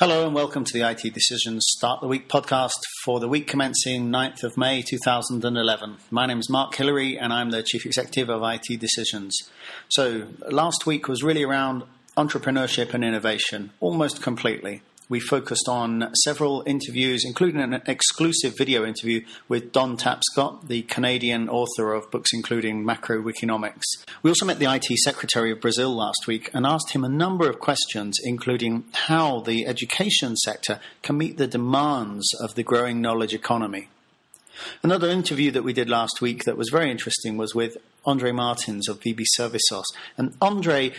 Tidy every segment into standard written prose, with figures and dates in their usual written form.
Hello and welcome to the IT Decisions Start the Week podcast for the week commencing 9th of May 2011. My name is Mark Hillary and I'm the Chief Executive of IT Decisions. So last week was really around entrepreneurship and innovation, almost completely. We focused on several interviews, including an exclusive video interview with Don Tapscott, the Canadian author of books including Macroeconomics. We also met the IT Secretary of Brazil last week and asked him a number of questions, including how the education sector can meet the demands of the growing knowledge economy. Another interview that we did last week that was very interesting was with Andre Martins of VB Servicios. And Andre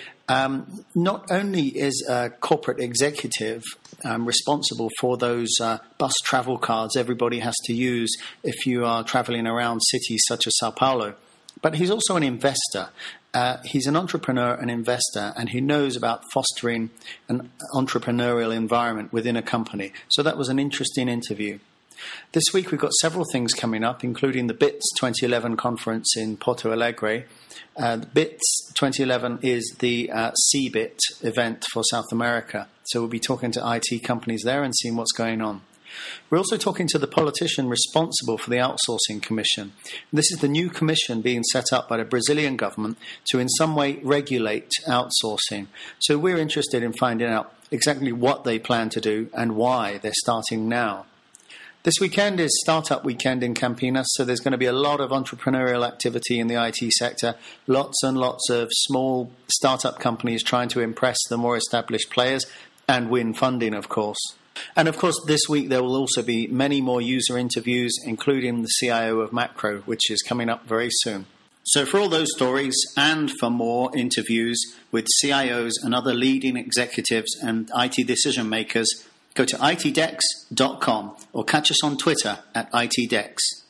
not only is a corporate executive responsible for those bus travel cards everybody has to use if you are traveling around cities such as Sao Paulo, but he's also an investor. He's an entrepreneur and investor, and he knows about fostering an entrepreneurial environment within a company. So that was an interesting interview. This week we've got several things coming up, including the BITS 2011 conference in Porto Alegre. The BITS 2011 is the CeBIT event for South America. So we'll be talking to IT companies there and seeing what's going on. We're also talking to the politician responsible for the Outsourcing Commission. This is the new commission being set up by the Brazilian government to in some way regulate outsourcing. So we're interested in finding out exactly what they plan to do and why they're starting now. This weekend is Startup Weekend in Campinas, so there's going to be a lot of entrepreneurial activity in the IT sector, lots and lots of small startup companies trying to impress the more established players and win funding, of course. And of course, this week there will also be many more user interviews, including the CIO of Macro, which is coming up very soon. So for all those stories and for more interviews with CIOs and other leading executives and IT decision makers, go to itdex.com or catch us on Twitter at itdex.